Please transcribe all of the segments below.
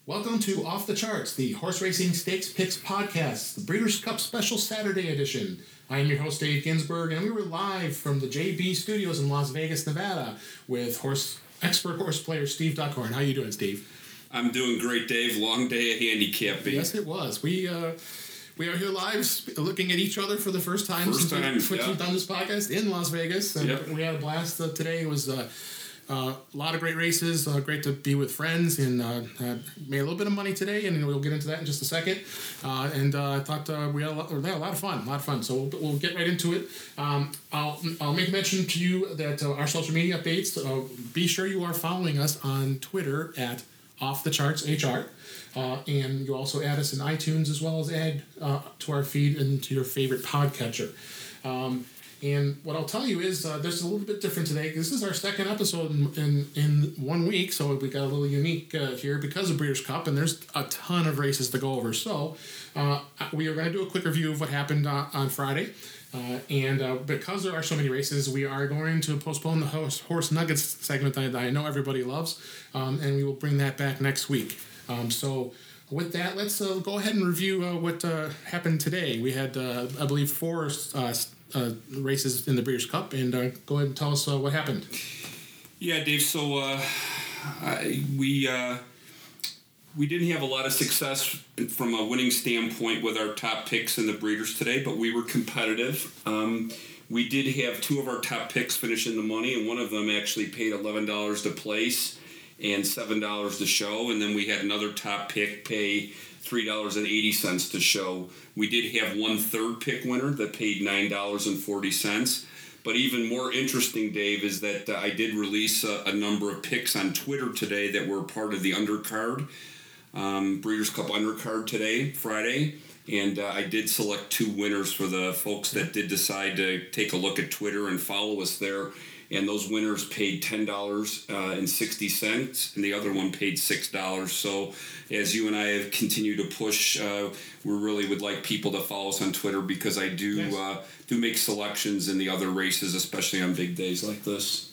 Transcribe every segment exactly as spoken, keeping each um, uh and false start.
Welcome to Off the Charts, the Horse Racing Stakes Picks podcast, the Breeders' Cup Special Saturday edition. I am your host, Dave Ginsburg, and we were live from the J B Studios in Las Vegas, Nevada, with horse expert horse player Steve Duckhorn. How you doing, Steve? I'm doing great, Dave. Long day at handicapping. Yes, it was. We uh, we are here live, sp- looking at each other for the first time First since, time, we, since yeah. we've done this podcast in Las Vegas, and Yep. we had a blast uh, today. It was uh, uh, a lot of great races. Uh, great to be with friends, and uh, uh, made a little bit of money today, and we'll get into that in just a second. Uh, and uh, I thought uh, we had a, lot, we had a lot of fun, a lot of fun. So we'll, we'll get right into it. Um, I'll I'll make mention to you that uh, our social media updates. Uh, be sure you are following us on Twitter at Off the Charts H R. Uh, and you also add us in iTunes as well as add uh, to our feed and to your favorite podcatcher. Um, and what I'll tell you is uh, this is a little bit different today. This is our second episode in, in, in one week, so we got a little unique uh, here because of Breeders' Cup, and there's a ton of races to go over. So uh, we are going to do a quick review of what happened uh, on Friday. Uh, and uh, because there are so many races, we are going to postpone the horse, horse Nuggets segment that I know everybody loves, um, and we will bring that back next week. Um, so with that, let's uh, go ahead and review uh, what uh, happened today. We had, uh, I believe, four uh, uh, races in the Breeders' Cup, and uh, go ahead and tell us uh, what happened. Yeah, Dave. So uh, I, we uh, we didn't have a lot of success from a winning standpoint with our top picks in the Breeders today, but we were competitive. Um, we did have two of our top picks finish in the money, and one of them actually paid eleven dollars to place and seven dollars to show, and then we had another top pick pay three dollars and eighty cents to show. We did have one third pick winner that paid nine dollars and forty cents. But even more interesting, Dave, is that uh, I did release a, a number of picks on Twitter today that were part of the undercard, um, Breeders' Cup undercard today, Friday. And uh, I did select two winners for the folks that did decide to take a look at Twitter and follow us there. And those winners paid ten dollars and sixty cents, and the other one paid six dollars. So as you and I have continued to push, uh, we really would like people to follow us on Twitter, because I do yes. uh, do make selections in the other races, especially on big days like this.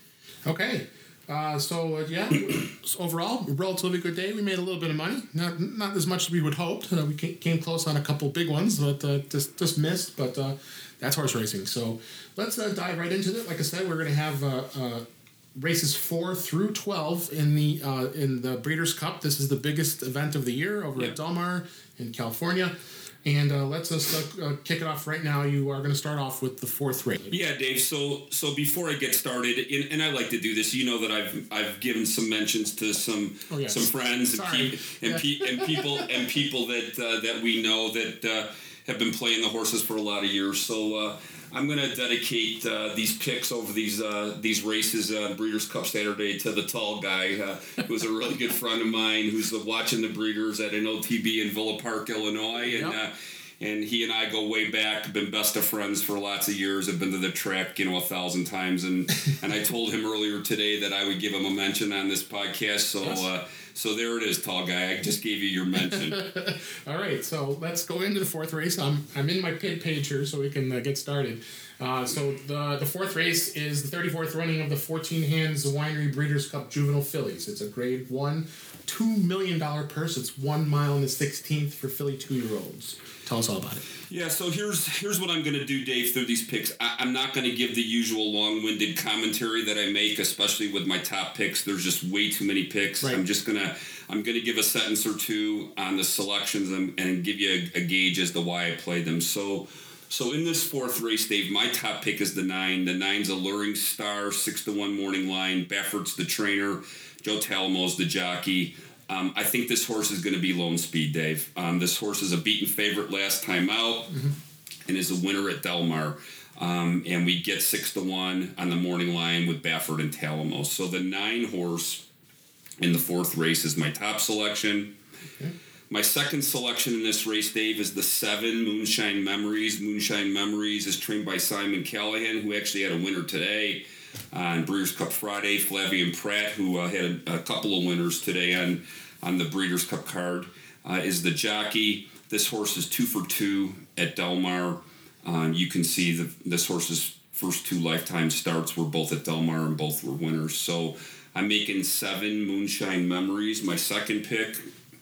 Okay. Uh, so, uh, yeah, so overall, a relatively good day. We made a little bit of money. Not not as much as we would hoped. Uh, we came close on a couple big ones, but uh, just, just missed. But uh, that's horse racing. So let's uh, dive right into it. Like I said, we're going to have uh, uh, races four through twelve in the uh, in the Breeders' Cup. This is the biggest event of the year over yep. at Del Mar in California. And uh, let's just uh, kick it off right now. You are going to start off with the fourth race. Yeah, Dave. So, so before I get started, and, and I like to do this. You know that I've I've given some mentions to some oh, yes. some friends and, pe- and, yeah. pe- and people and people that uh, that we know that uh, have been playing the horses for a lot of years. So uh, I'm going to dedicate uh, these picks over these uh, these races on uh, Breeders' Cup Saturday to the tall guy, uh, who's a really good friend of mine, who's watching the Breeders at an O T B in Villa Park, Illinois, and. Yep. Uh, And he and I go way back, been best of friends for lots of years. I've been to the track, you know, a thousand times. And, and I told him earlier today that I would give him a mention on this podcast. So yes. uh, so there it is, tall guy. I just gave you your mention. All right, so let's go into the fourth race. I'm I'm in my pid page here, so we can uh, get started. Uh, so the the fourth race is the thirty-fourth running of the fourteen Hands Winery Breeders' Cup Juvenile Fillies. It's a grade one, two million dollars purse. It's one mile and the sixteenth for filly two-year-olds. Tell us all about it. Yeah, so here's here's what I'm going to do, Dave, through these picks. I, I'm not going to give the usual long-winded commentary that I make, especially with my top picks. There's just way too many picks. Right. I'm just going to I'm going to give a sentence or two on the selections and, and give you a, a gauge as to why I played them. So so in this fourth race, Dave, my top pick is the nine. The nine's Alluring Star, six to one morning line. Baffert's the trainer. Joe Talamo's the jockey. Um, I think this horse is going to be Lone Speed, Dave. Um, this horse is a beaten favorite last time out mm-hmm. and is a winner at Del Mar. Um, and we get six to one on the morning line with Baffert and Talamo. So the nine horse in the fourth race is my top selection. Okay. My second selection in this race, Dave, is the seven, Moonshine Memories. Moonshine Memories is trained by Simon Callahan, who actually had a winner today on Breeders' Cup Friday. Flavian Pratt, who uh, had a, a couple of winners today on, on the Breeders' Cup card, uh, is the jockey. This horse is two for two at Del Mar. Um, you can see the, this horse's first two lifetime starts were both at Del Mar and both were winners. So I'm making seven Moonshine Memories. My second pick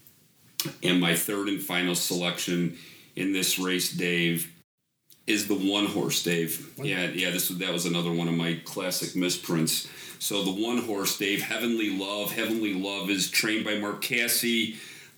And my third and final selection in this race, Dave, is the one horse, Dave. What? Yeah, yeah. This that was another one of my classic misprints. So the one horse, Dave, Heavenly Love. Heavenly Love is trained by Mark Casse,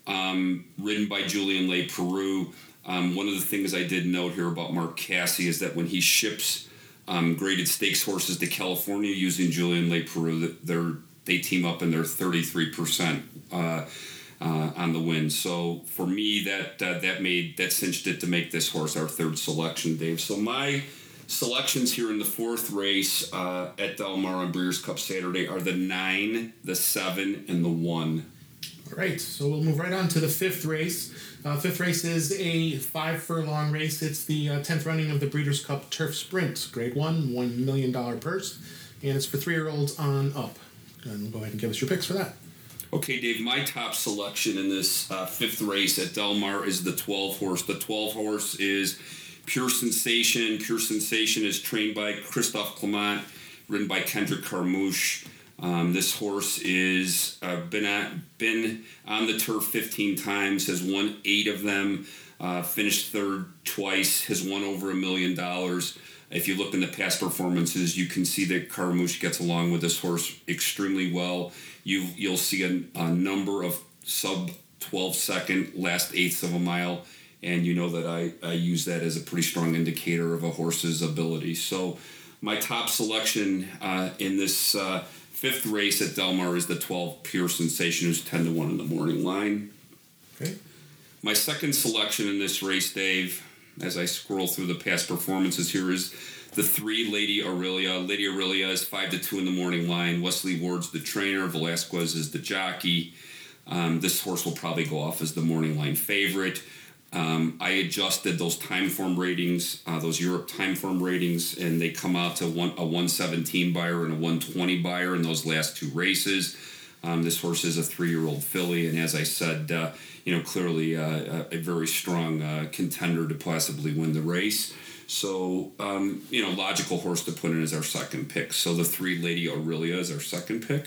um, ridden by Julien Leparoux. Um, one of the things I did note here about Mark Casse is that when he ships um, graded stakes horses to California using Julien Leparoux, they're they team up and they're thirty-three percent. Uh, Uh, on the win. So for me, that uh, that made that cinched it to make this horse our third selection, Dave. So my selections here in the fourth race uh, at Del Mar on Breeders' Cup Saturday are the nine, the seven, and the one. All right, so we'll move right on to the fifth race. Uh, fifth race is a five furlong race. It's the uh, tenth running of the Breeders' Cup Turf Sprint, Grade One, one million dollar purse, and it's for three-year-olds on up. And go ahead and give us your picks for that. Okay, Dave, my top selection in this uh, fifth race at Del Mar is the twelve horse. The twelve horse is Pure Sensation. Pure Sensation is trained by Christophe Clement, ridden by Kendrick Carmouche. Um, this horse is uh, been at, been on the turf fifteen times, has won eight of them, uh, finished third twice, has won over a million dollars. If you look in the past performances, you can see that Carmouche gets along with this horse extremely well. You, you'll see a, a number of sub twelve second last eighths of a mile, and you know that I, I use that as a pretty strong indicator of a horse's ability. So my top selection uh, in this uh, fifth race at Del Mar is the twelve Pure Sensation, who's ten to one in the morning line. Okay. My second selection in this race, Dave, as I scroll through the past performances here, is the three Lady Aurelia. Lady Aurelia is five to two in the morning line. Wesley Ward's the trainer. Velasquez is the jockey. Um, this horse will probably go off as the morning line favorite. Um, I adjusted those time form ratings, uh, those Europe time form ratings, and they come out to one, a one seventeen buyer and a one twenty buyer in those last two races. Um, this horse is a three-year-old filly, and as I said, uh, you know, clearly uh, a, a very strong uh, contender to possibly win the race. So, um, you know, logical horse to put in as our second pick. So the three Lady Aurelia is our second pick.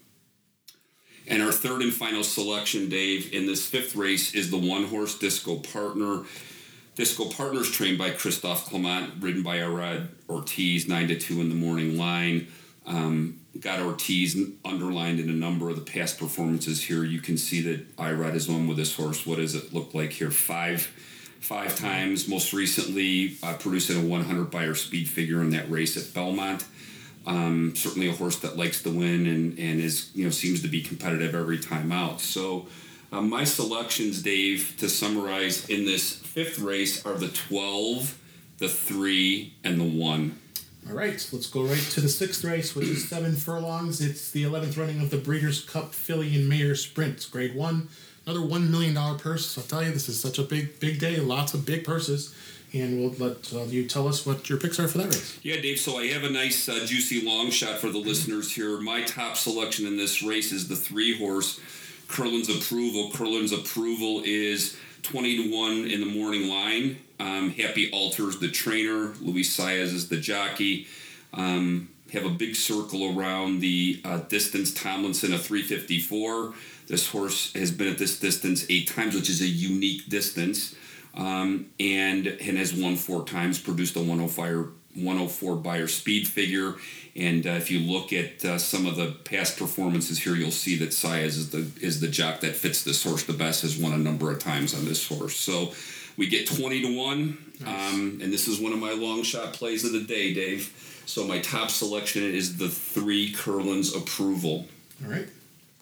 And our third and final selection, Dave, in this fifth race is the one horse Disco Partner. Disco Partner is trained by Christophe Clement, ridden by Irad Ortiz, nine to two in the morning line. Um, got Ortiz underlined in a number of the past performances here. You can see that Irad is on with this horse. What does it look like here? Five five times. Most recently, uh, producing a one hundred buyer speed figure in that race at Belmont. Um, certainly a horse that likes to win and, and is, you know, seems to be competitive every time out. So uh, my selections, Dave, to summarize in this fifth race are the twelve, the three, and the one. All right, let's go right to the sixth race, which is seven furlongs. It's the eleventh running of the Breeders' Cup Filly and Mare Sprint, Grade One. Another one million dollar purse. I'll tell you, this is such a big, big day. Lots of big purses. And we'll let uh, you tell us what your picks are for that race. Yeah, Dave, so I have a nice, uh, juicy long shot for the listeners here. My top selection in this race is the three-horse Curlin's Approval. Curlin's Approval is twenty to one in the morning line. Um, Happy Alters the trainer. Luis Saez is the jockey. Um, have a big circle around the uh, distance. Tomlinson, a three fifty-four. This horse has been at this distance eight times, which is a unique distance. Um, and, and has won four times, produced a one oh four buyer speed figure. And uh, if you look at uh, some of the past performances here, you'll see that Saez is the is the jock that fits this horse the best, has won a number of times on this horse. So we get twenty to one, nice. um, and this is one of my long shot plays of the day, Dave. So my top selection is the three Curlin's Approval. All right.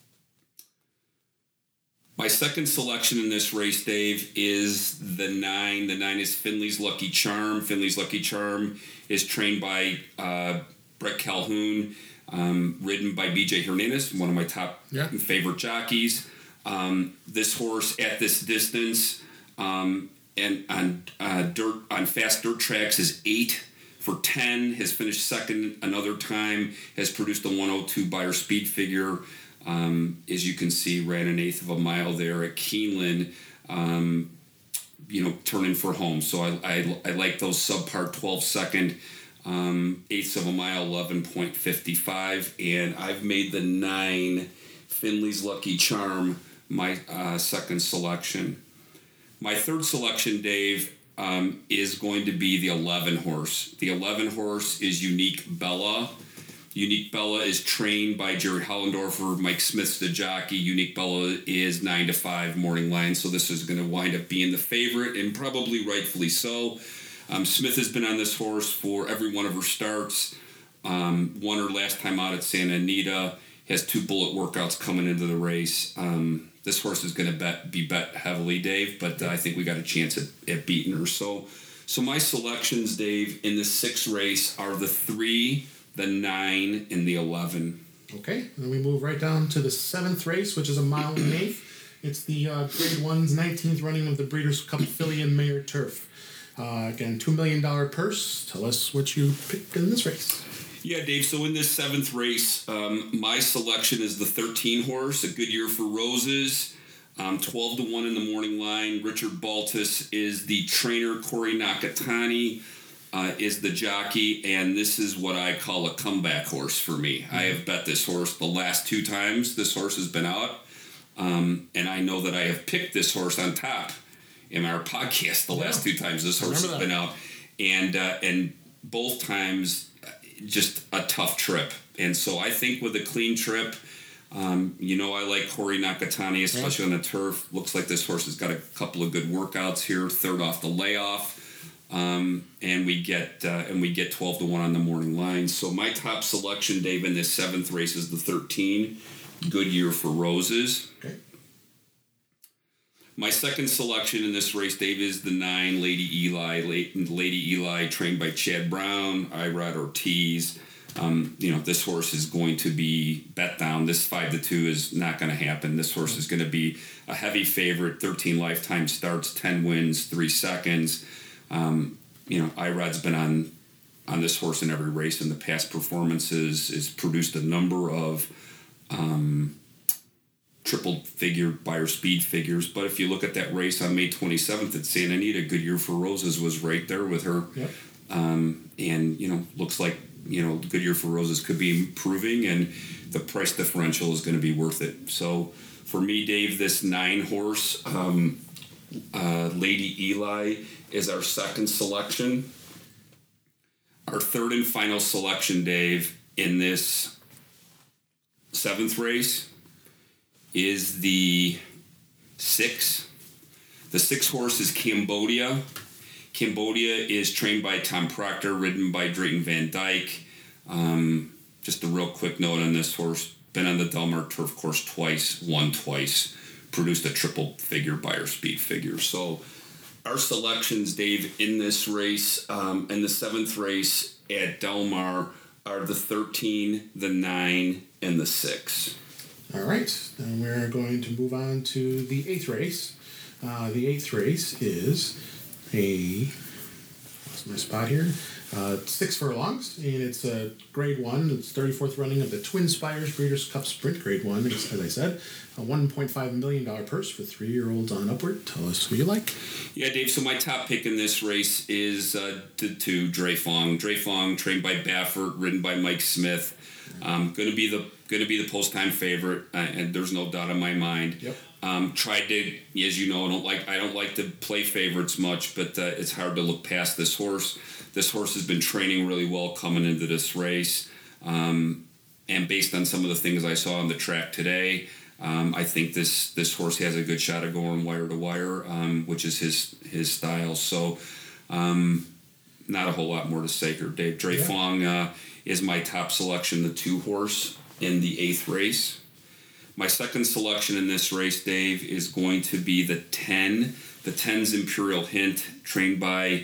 My second selection in this race, Dave, is the nine. The nine is Finley's Lucky Charm. Finley's Lucky Charm is trained by uh, Brett Calhoun, um, ridden by B J Hernandez, one of my top yeah. favorite jockeys. Um, this horse at this distance um, and on uh, dirt on fast dirt tracks is eight for ten. Has finished second another time. Has produced a one oh two buyer speed figure. Um, as you can see, ran an eighth of a mile there at Keeneland, um, you know, turning for home. So I, I, I like those subpar twelve second um, eighths of a mile, eleven point five five. And I've made the nine Finley's Lucky Charm my uh, second selection. My third selection, Dave, um, is going to be the eleven horse. The eleven horse is Unique Bella. Unique Bella is trained by Jerry Hollendorfer. Mike Smith's the jockey. Unique Bella is nine to five morning line, so this is going to wind up being the favorite, and probably rightfully so. Um, Smith has been on this horse for every one of her starts. Um, won her last time out at Santa Anita. Has two bullet workouts coming into the race. Um, this horse is going to bet be bet heavily, Dave, but uh, I think we got a chance at, at beating her. So, so my selections, Dave, in the sixth race are the three, the nine, and the eleven. Okay, and then we move right down to the seventh race, which is a mile and an eighth. It's the uh, Grade One's nineteenth running of the Breeders' Cup Filly and Mayor Turf. Uh, again, two million dollars purse. Tell us what you picked in this race. Yeah, Dave, so in this seventh race, um, my selection is the thirteen horse, A Good Year for Roses, um, twelve to one in the morning line. Richard Baltus is the trainer. Corey Nakatani uh, is the jockey, and this is what I call a comeback horse for me. Mm-hmm. I have bet this horse the last two times this horse has been out, um, and I know that I have picked this horse on top in our podcast the last yeah. two times this horse has that. been out, and uh, and both times just a tough trip. And so I think with a clean trip, um, you know, I like Corey Nakatani, especially yeah. on the turf. Looks like this horse has got a couple of good workouts here, third off the layoff, um, and we get uh, and we get twelve to one on the morning line. So my top selection, Dave, in this seventh race is the thirteen, Good Year for Roses. Okay. My second selection in this race, Dave, is the nine, Lady Eli. Lady Eli, trained by Chad Brown, Irod Ortiz. Um, you know, this horse is going to be bet down. This five to two is not going to happen. This horse is going to be a heavy favorite. thirteen lifetime starts, ten wins, three seconds. Um, you know, Irod's been on on this horse in every race in the past performances. Has produced a number of Um, triple figure Beyer speed figures, but if you look at that race on May twenty-seventh at Santa Anita, Good Year for Roses was right there with her. Yep. Um, and, you know, looks like, you know, Good Year for Roses could be improving, and the price differential is going to be worth it. So for me, Dave, this nine horse, um, uh, Lady Eli is our second selection. Our third and final selection, Dave, in this seventh race is the six. The six horse is Cambodia. Cambodia is trained by Tom Proctor, ridden by Drayton Van Dyke. Um, just a real quick note on this horse. Been on the Del Mar Turf Course twice, won twice, produced a triple figure Beyer speed figure. So our selections, Dave, in this race, um, in the seventh race at Del Mar, are the thirteen, the nine, and the six. All right, then we're going to move on to the eighth race. Uh, the eighth race is a, what's my spot here? Uh, six furlongs, and it's a grade one. It's thirty-fourth running of the Twin Spires Breeders' Cup Sprint Grade One. As I said, a one point five million dollar purse for three-year-olds on upward. Tell us who you like. Yeah, Dave. So my top pick in this race is uh, to, to Dre Fong. Dre Fong, trained by Baffert, ridden by Mike Smith. Um, going to be the going to be the post time favorite, uh, and there's no doubt in my mind. Yep. Um, tried to, as you know, I don't like I don't like to play favorites much, but uh, it's hard to look past this horse. This horse has been training really well coming into this race, um, and based on some of the things I saw on the track today, um, I think this this horse has a good shot of going wire to wire, um, which is his his style. So, um, not a whole lot more to say here. Dave Dre yeah. Fong uh, is my top selection, the two horse in the eighth race. My second selection in this race, Dave, is going to be the ten. The ten's Imperial Hint, trained by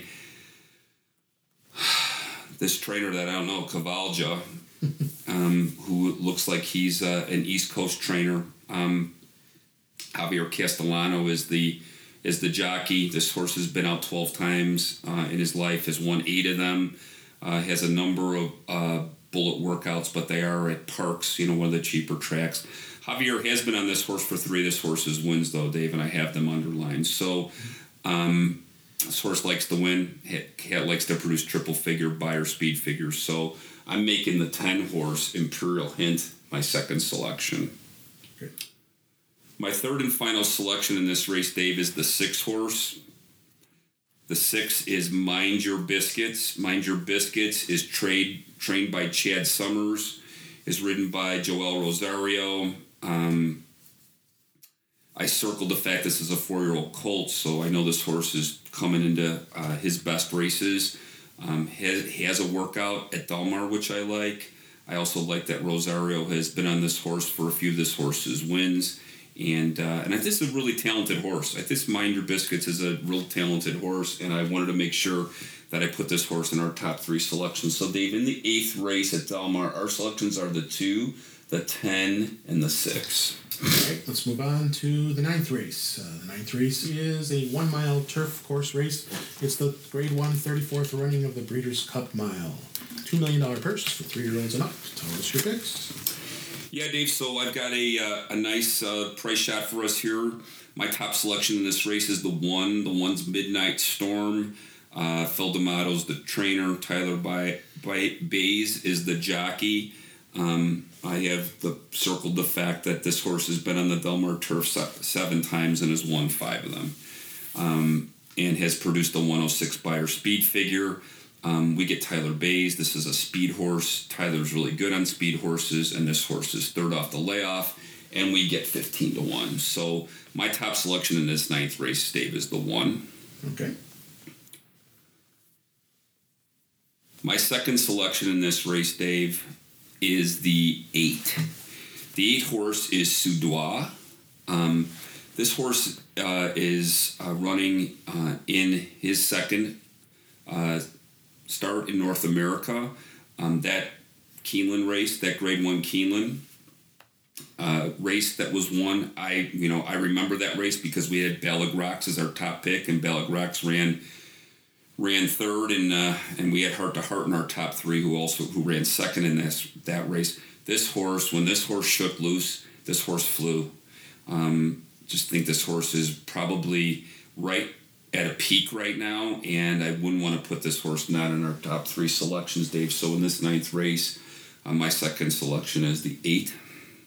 this trainer that I don't know, Cavalja, um, who looks like he's uh, an East Coast trainer. Um, Javier Castellano is the is the jockey. This horse has been out twelve times uh, in his life, has won eight of them, uh, has a number of uh, bullet workouts, but they are at Parks, you know, one of the cheaper tracks. Javier has been on this horse for three of this horse's wins, though, Dave, and I have them underlined. So um, this horse likes to win. It likes to produce triple figure, Beyer speed figures. So I'm making the ten horse Imperial Hint my second selection. Okay. My third and final selection in this race, Dave, is the six horse. The six is Mind Your Biscuits. Mind Your Biscuits is trade, trained by Chad Summers, is ridden by Joel Rosario. Um, I circled the fact this is a four-year-old colt, so I know this horse is coming into uh, his best races. Um, has, has a workout at Del Mar, which I like. I also like that Rosario has been on this horse for a few of this horse's wins. And uh, and I think this is a really talented horse. I think Mind Your Biscuits is a real talented horse, and I wanted to make sure that I put this horse in our top three selections. So, Dave, in the eighth race at Del Mar, our selections are the two, the ten, and the six. All right, let's move on to the ninth race. Uh, the ninth race is a one-mile turf course race. It's the Grade one thirty-fourth running of the Breeders' Cup Mile. two million dollars purse for three-year-olds and up. Tell us your picks. Yeah, Dave, so I've got a uh, a nice uh, price shot for us here. My top selection in this race is the one. The one's Midnight Storm. Uh, Phil D'Amato's the trainer. Tyler by, by Bays is the jockey. Um, I have the, circled the fact that this horse has been on the Del Mar turf se- seven times and has won five of them. Um, and has produced a one oh six Beyer speed figure. Um, we get Tyler Bays. This is a speed horse. Tyler's really good on speed horses, and this horse is third off the layoff, and we get fifteen to one. So my top selection in this ninth race, Dave, is the one. Okay. My second selection in this race, Dave, is the eight. The eight horse is Soudois. Um, this horse uh, is uh, running uh, in his second uh start in North America. Um, that Keeneland race, that Grade One Keeneland uh, race that was won, I you know I remember that race because we had Balagrox as our top pick, and Balagrox ran ran third, and uh, and we had Heart to Heart in our top three, who also who ran second in this that race. This horse, when this horse shook loose, this horse flew. Um, just think this horse is probably right at a peak right now, and I wouldn't want to put this horse not in our top three selections, Dave. So in this ninth race, uh, my second selection is the eight.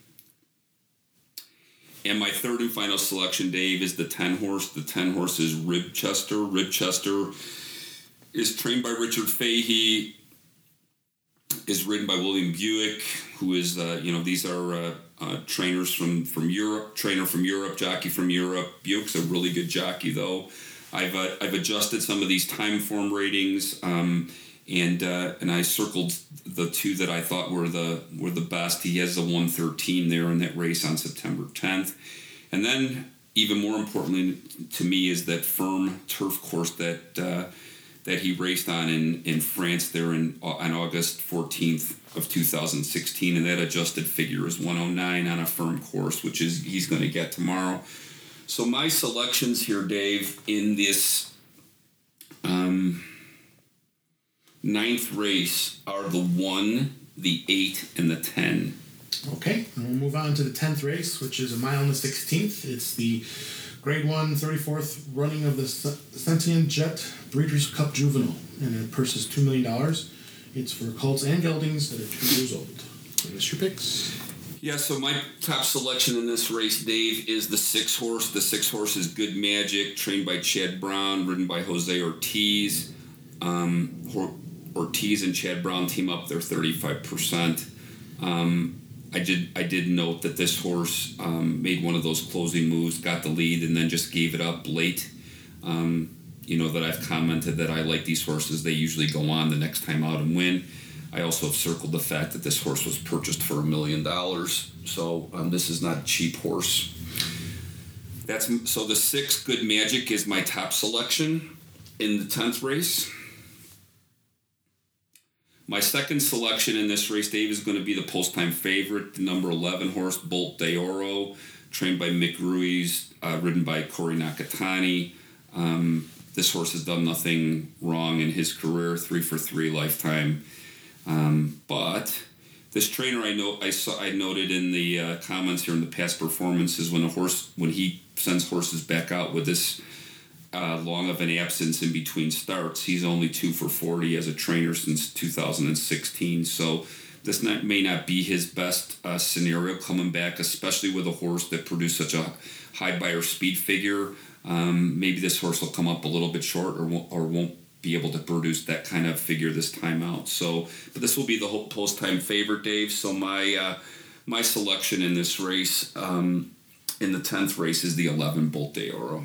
And my third and final selection, Dave, is the ten horse. The ten horse is Ribchester. Ribchester is trained by Richard Fahey, is ridden by William Buick, who is, uh, you know, these are uh, uh, trainers from, from Europe, trainer from Europe, jockey from Europe. Buick's a really good jockey, though. I've uh, I've adjusted some of these time form ratings, um, and uh, and I circled the two that I thought were the were the best. He has a one thirteen there in that race on September tenth, and then even more importantly to me is that firm turf course that uh, that he raced on in, in France there in on August fourteenth of two thousand sixteen, and that adjusted figure is one oh nine on a firm course, which is he's going to get tomorrow. So my selections here, Dave, in this um, ninth race are the one, the eight, and the ten. Okay, and we'll move on to the tenth race, which is a mile and the sixteenth. It's the Grade one thirty-fourth running of the Sentient Jet Breeders' Cup Juvenile, and it purse is two million dollars. It's for colts and geldings that are two years old. So that's your picks. Yeah, so my top selection in this race, Dave, is the six horse. The six horse is Good Magic, trained by Chad Brown, ridden by Jose Ortiz. Um, Ortiz and Chad Brown team up. They're thirty-five percent. Um, I did I did note that this horse um, made one of those closing moves, got the lead, and then just gave it up late. Um, you know that I've commented that I like these horses. They usually go on the next time out and win. I also have circled the fact that this horse was purchased for a million dollars, so um, this is not a cheap horse. That's so the six, Good Magic, is my top selection in the tenth race. My second selection in this race, Dave, is going to be the post-time favorite, the number eleven horse, Bolt de Oro, trained by Mick Ruiz, uh, ridden by Corey Nakatani. Um, this horse has done nothing wrong in his career, three for three lifetime. Um, but this trainer, I know, I saw, I noted in the uh, comments here in the past performances, when a horse, when he sends horses back out with this uh, long of an absence in between starts, he's only two for forty as a trainer since two thousand sixteen. So this not, may not be his best uh, scenario coming back, especially with a horse that produced such a high buyer speed figure. Um, maybe this horse will come up a little bit short or won't, or won't be able to produce that kind of figure this time out. So, but this will be the whole post-time favorite, Dave. So my uh, my selection in this race, um, in the tenth race, is the eleven Bolt de Oro.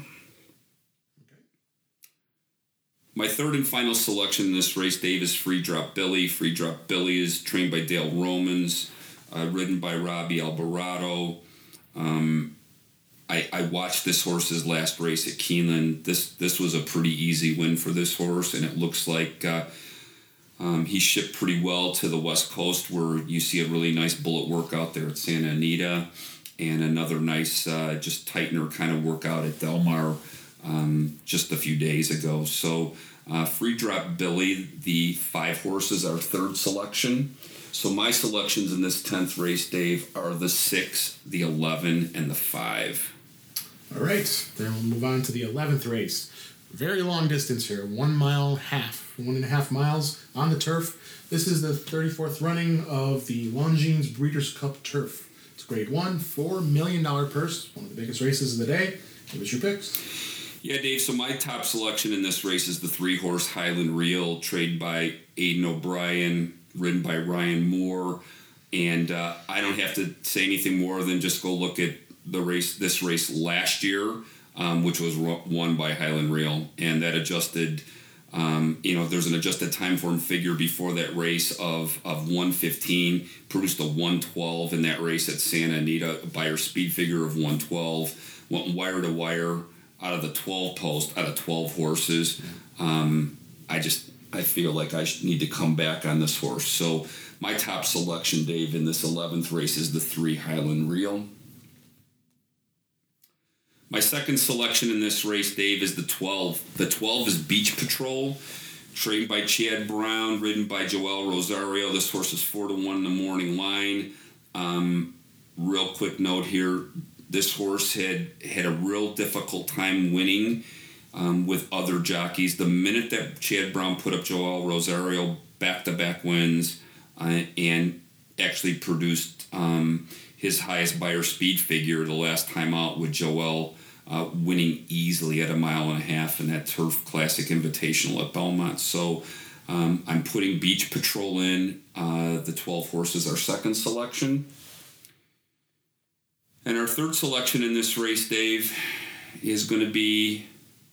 My third and final selection in this race, Dave, is Free Drop Billy. Free Drop Billy is trained by Dale Romans, uh, ridden by Robbie Alvarado. Um, I, I watched this horse's last race at Keeneland. This this was a pretty easy win for this horse, and it looks like uh, um, he shipped pretty well to the West Coast, where you see a really nice bullet workout there at Santa Anita, and another nice uh, just tightener kind of workout at Del Mar um, just a few days ago. So uh, Free Drop Billy, the five horses, our third selection. So my selections in this tenth race, Dave, are the six, the eleven, and the five. All right, then we'll move on to the eleventh race. Very long distance here, one mile half, one and a half miles on the turf. This is the thirty-fourth running of the Longines Breeders' Cup Turf. It's grade one, four million dollars purse, one of the biggest races of the day. Give us your picks. Yeah, Dave, so my top selection in this race is the three-horse Highland Reel, trained by Aidan O'Brien, ridden by Ryan Moore. And uh, I don't have to say anything more than just go look at the race, this race last year, um, which was won by Highland Reel. And that adjusted, um, you know, there's an adjusted time form figure before that race of, of one fifteen, produced a one twelve in that race at Santa Anita, a buyer speed figure of one twelve, went wire to wire out of the twelve post, out of twelve horses. Um, I just, I feel like I need to come back on this horse. So my top selection, Dave, in this eleventh race is the three Highland Reel. My second selection in this race, Dave, is the twelve. The twelve is Beach Patrol, trained by Chad Brown, ridden by Joel Rosario. This horse is four to one in the morning line. Um, real quick note here, this horse had had a real difficult time winning um, with other jockeys. The minute that Chad Brown put up Joel Rosario, back-to-back wins, uh, and actually produced um, his highest buyer speed figure the last time out with Joel uh, winning easily at a mile and a half in that Turf Classic Invitational at Belmont. So um, I'm putting Beach Patrol in. Uh, the twelve horses, our second selection. And our third selection in this race, Dave, is going to be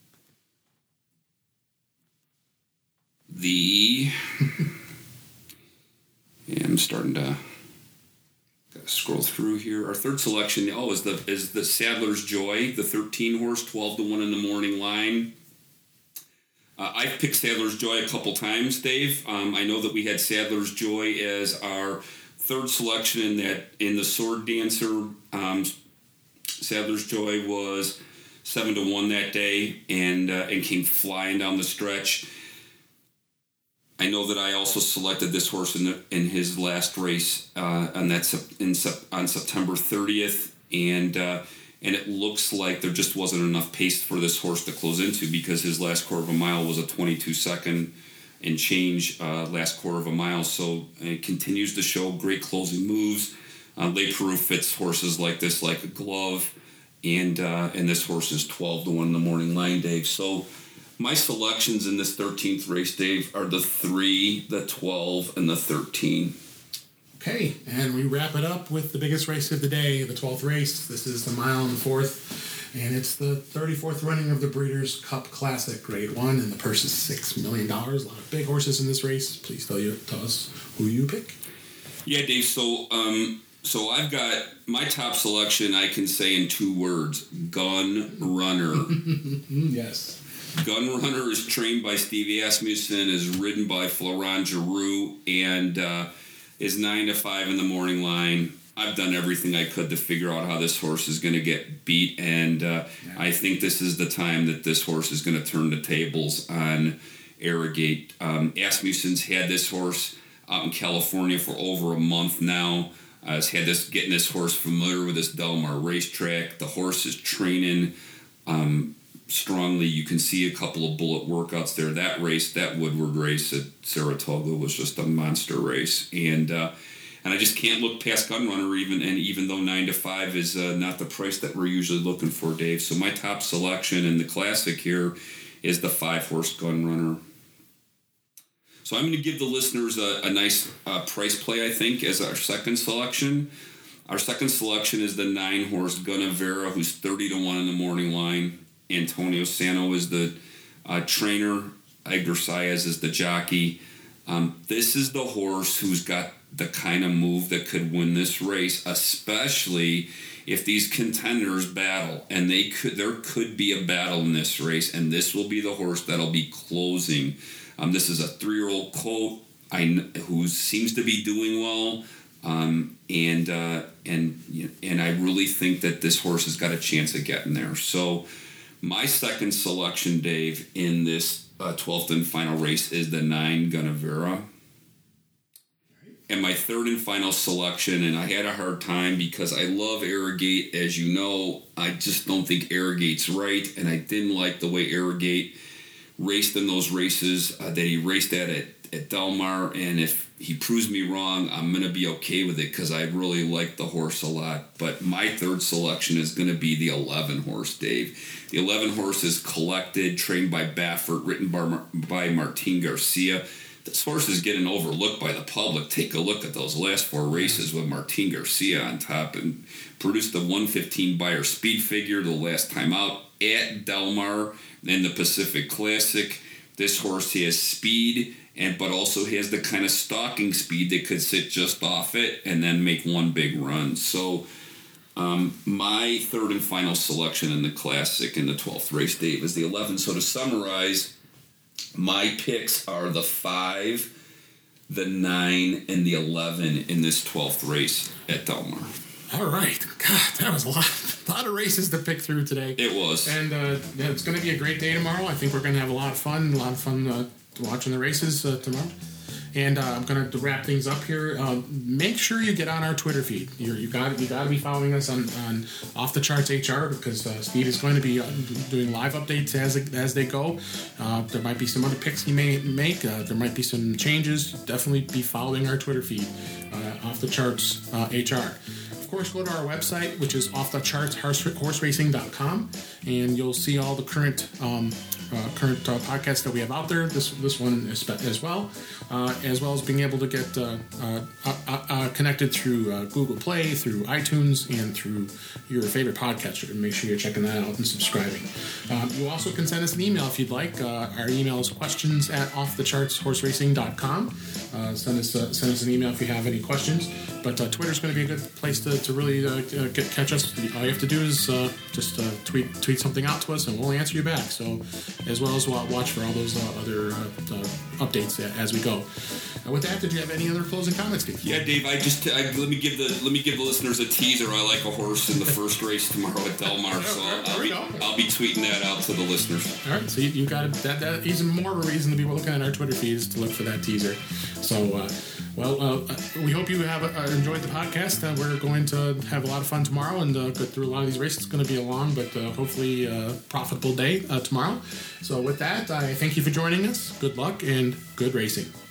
the... yeah, I'm starting to gotta scroll through here. Our third selection, oh, is the is the Sadler's Joy, the thirteen horse, twelve to one in the morning line. Uh, I've picked Sadler's Joy a couple times, Dave. Um, I know that we had Sadler's Joy as our third selection in that in the Sword Dancer. Um, Sadler's Joy was seven to one that day, and uh, and came flying down the stretch. I know that I also selected this horse in the, in his last race, uh, and that's in on September thirtieth, and uh, and it looks like there just wasn't enough pace for this horse to close into, because his last quarter of a mile was a twenty-two second and change uh, last quarter of a mile. So it continues to show great closing moves. Uh, Le Peru fits horses like this like a glove, and uh, and this horse is twelve to one in the morning line, Dave. So my selections in this thirteenth race, Dave, are the three, the twelve, and the thirteen. Okay, and we wrap it up with the biggest race of the day, the twelfth race. This is the mile and fourth, and it's the thirty-fourth running of the Breeders' Cup Classic, grade one, and the purse is six million dollars. A lot of big horses in this race. Please tell you, tell us who you pick. Yeah, Dave, so um, so I've got my top selection, I can say in two words, Gun Runner. Yes. Gun Runner is trained by Steve Asmussen, is ridden by Florent Giroux, and uh, is nine to five in the morning line. I've done everything I could to figure out how this horse is going to get beat, and uh, yeah. I think this is the time that this horse is going to turn the tables on Arrogate. Um, Asmussen's had this horse out in California for over a month now. Uh, has had this getting this horse familiar with this Del Mar racetrack. The horse is training um, strongly. You can see a couple of bullet workouts there. That race, that Woodward race at Saratoga was just a monster race. And uh, and I just can't look past Gun Runner even, and even though nine to five is uh, not the price that we're usually looking for, Dave. So my top selection in the Classic here is the five horse Gun Runner. So I'm going to give the listeners a, a nice uh, price play, I think, as our second selection. Our second selection is the nine horse Gunnevera, who's thirty to one in the morning line. Antonio Sano is the uh, trainer. Edgar Saez is the jockey. Um, this is the horse who's got the kind of move that could win this race, especially if these contenders battle. And they could, there could be a battle in this race, and this will be the horse that'll be closing. Um, this is a three-year-old colt I, who seems to be doing well. Um, and uh, and and I really think that this horse has got a chance of getting there. So my second selection, Dave, in this uh, twelfth and final race is the nine Gunnevera. And my third and final selection, and I had a hard time because I love Arrogate. As you know, I just don't think Arrogate's right, and I didn't like the way Arrogate raced in those races uh, that he raced at at, at Del Mar. And if he proves me wrong, I'm going to be okay with it because I really like the horse a lot. But my third selection is going to be the eleven horse, Dave. The eleven horse is Collected, trained by Baffert, written by, by Martin Garcia. This horse is getting overlooked by the public. Take a look at those last four races with Martin Garcia on top, and produced the one fifteen Beyer speed figure the last time out at Del Mar in the Pacific Classic. This horse has speed, and but also has the kind of stalking speed that could sit just off it and then make one big run. So um, my third and final selection in the Classic in the twelfth race, Dave, is the eleven. So to summarize, my picks are the five, the nine, and the eleven in this twelfth race at Del Mar. All right. God, that was a lot, a lot of races to pick through today. It was. And uh, yeah, it's going to be a great day tomorrow. I think we're going to have a lot of fun, a lot of fun uh, watching the races uh, tomorrow. And uh, I'm going to wrap things up here. Uh, make sure you get on our Twitter feed. You're, you got you got to be following us on, on Off the Charts H R because uh, Steve is going to be uh, doing live updates as as they go. Uh, there might be some other picks he may make. Uh, there might be some changes. Definitely be following our Twitter feed, uh, Off the Charts uh, H R. Of course, go to our website, which is off the charts horse racing dot com, and you'll see all the current um, uh, current uh, podcasts that we have out there. This this one is, as well, uh, as well as being able to get uh, uh, uh, uh, connected through uh, Google Play, through iTunes, and through your favorite podcatcher. And make sure you're checking that out and subscribing. Um, you also can send us an email if you'd like. Uh, our email is questions at off the charts horse racing dot com. Uh, send us uh, send us an email if you have any questions. But uh, Twitter's going to be a good place to, to really uh, get, catch us. All you have to do is uh, just uh, tweet tweet something out to us, and we'll answer you back. So, as well as watch for all those uh, other uh, uh, updates as we go. And with that, did you have any other closing comments, Steve? Yeah, Dave. I just I, let me give the let me give the listeners a teaser. I like a horse in the first race tomorrow at Del Mar, so I'll, I'll, be, I'll be tweeting that out to the listeners. All right, so you, you got that. That even more of a reason to be looking at our Twitter feeds to look for that teaser. So. Uh, Well, uh, we hope you have uh, enjoyed the podcast. Uh, we're going to have a lot of fun tomorrow and uh, go through a lot of these races. It's going to be a long but uh, hopefully uh, profitable day uh, tomorrow. So with that, I thank you for joining us. Good luck and good racing.